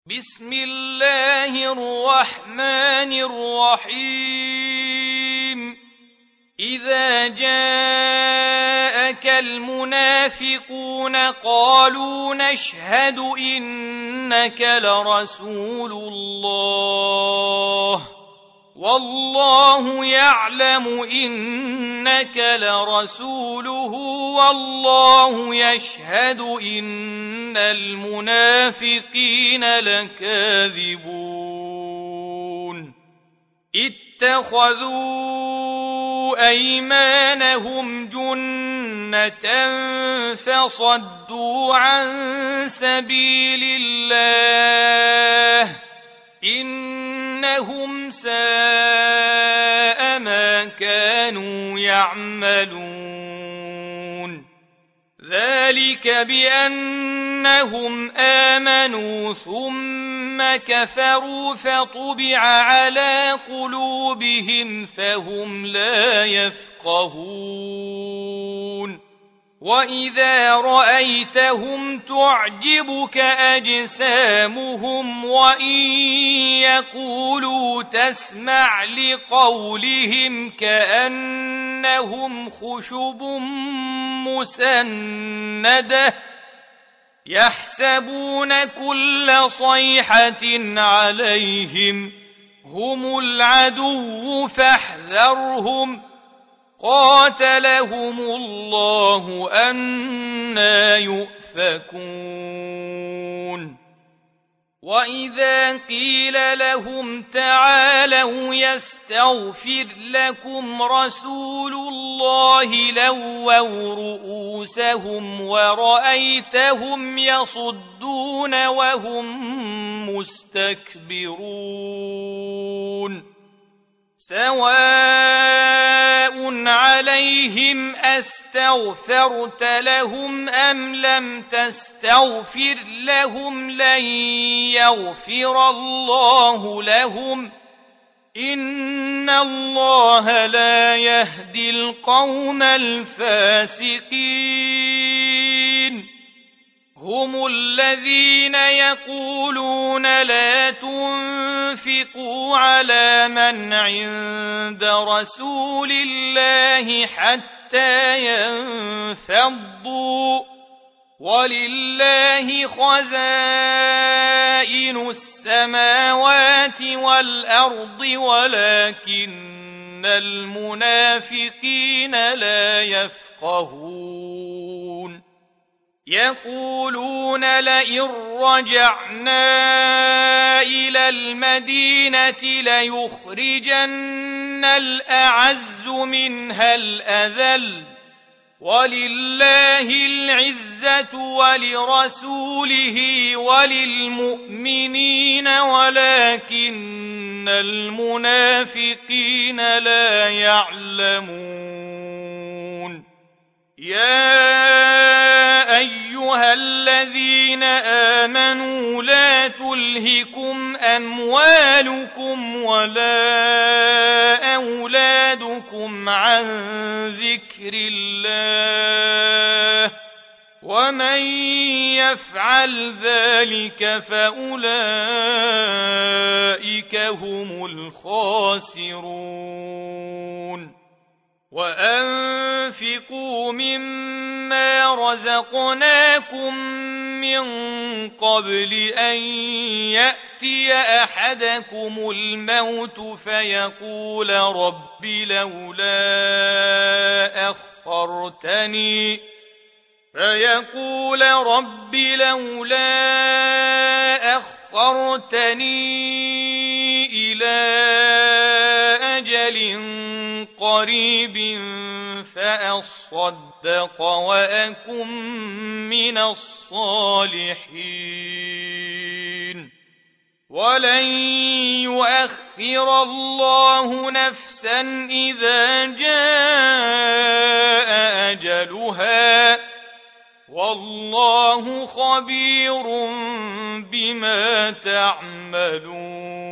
بسم الله الرحمن الرحيم إذا جاءك المنافقون قالوا نشهد إنك لرسول الله والله يعلم إنك لرسوله والله يشهد إن المنافقين لكاذبون اتخذوا أيمانهم جنة فصدوا عن سبيل الله إنهم ساء ما كانوا يعملون ذلك بأنهم آمنوا ثم كفروا فطبع على قلوبهم فهم لا يفقهون وإذا رأيتهم تعجبك أجسامهم وإن يقولوا تسمع لقولهم كأنهم خشب مسندة يحسبون كل صيحة عليهم هم العدو فاحذرهم قاتلهم الله أنى يؤفكون وإذا قيل لهم تعالوا يستغفر لكم رسول الله لووا رؤوسهم ورأيتهم يصدون وهم مستكبرون سواء عليهم أستغفرت لهم أم لم تستغفر لهم لن يغفر الله لهم إن الله لا يهدي القوم الفاسقين هم الذين يقولون لا تنفقوا على من عند رسول الله حتى ينفضوا ولله خزائن السماوات والأرض ولكن المنافقين لا يفقهون يقولون لئن رجعنا إلى المدينة ليخرجن الأعز منها الأذل ولله العزة ولرسوله وللمؤمنين ولكن المنافقين لا يعلمون يا أيها الذين آمنوا لا تلهكم أموالكم ولا أولادكم عن ذكر الله ومن يفعل ذلك فأولئك هم الخاسرون وأنفقوا مما رزقناكم من قبل أن يأتي أحدكم الموت فيقول رب لولا أخرتني إلى أجل قريب فأصدق وأكن من الصالحين ولن يؤخر الله نفسا إذا جاء أجلها والله خبير بما تعملون